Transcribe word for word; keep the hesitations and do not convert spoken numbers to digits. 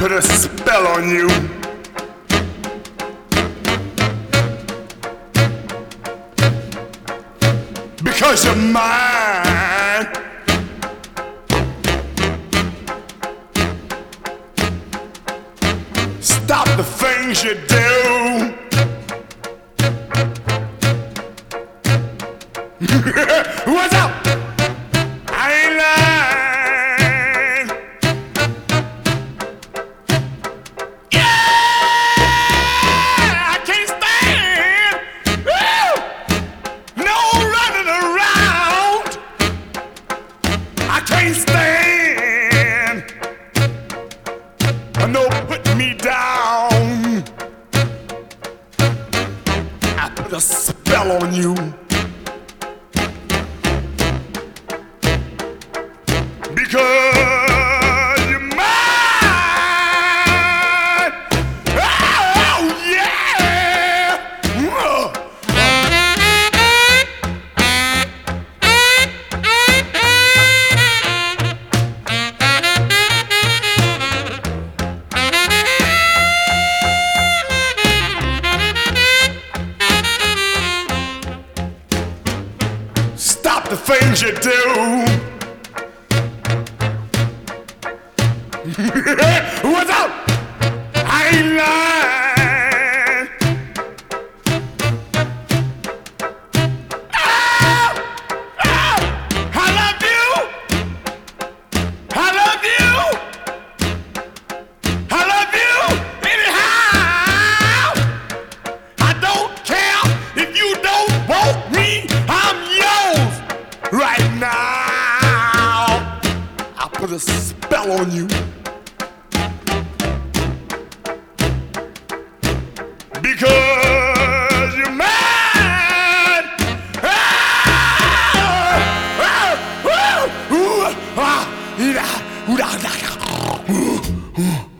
put a spell on you. Because you're mine. Stop the things you do. What's up? I ain't lying. Yeah, I can't stand. Woo! No running around. I can't stand. No putting me down. I put a spell on you. Because you're mine. Oh, yeah. Whoa. Stop the things you do. What's up? I ain't lying. Oh, oh, I love you. I love you. I love you anyhow. I don't care if you don't want me. I'm yours right now. I put a spell on you. Because you're mine. Ah, ah, ah, ooh, ah, ooh, ah, ooh, ah, ooh, ooh.